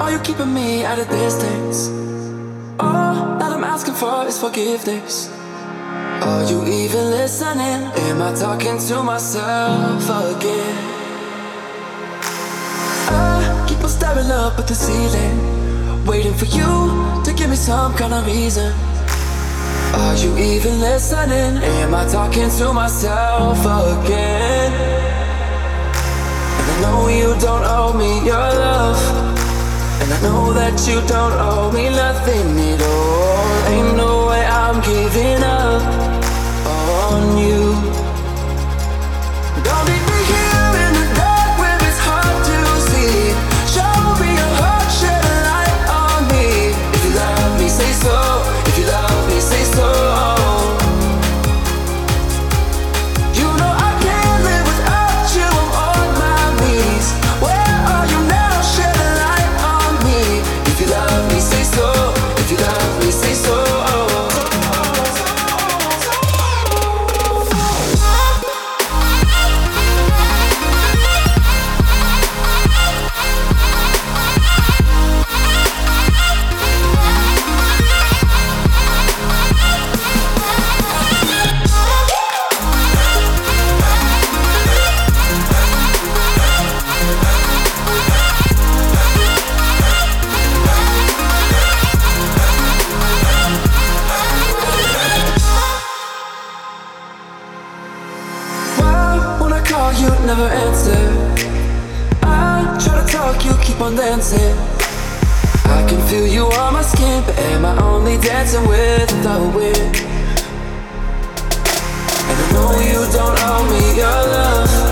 are you keeping me at a distance? All that I'm asking for is forgiveness. Are you even listening? Am I talking to myself again? I keep on staring up at the ceiling, waiting for you to give me some kind of reason. Are you even listening? Am I talking to myself again? And I know you don't owe me your love, and I know that you don't owe me nothing at all. Ain't no way I'm giving up on you. Don't leave me here in the dark where it's hard to see. Show me your heart, shed a light on me. If you love me, say so. If you love me, say so. You know I can't live without you, I'm on my knees. Where are you now? Shed a light on me. If you love me, say so. If you love me, say so. You never answer. I try to talk, you keep on dancing. I can feel you on my skin, but am I only dancing with the wind? And I know you don't owe me your love,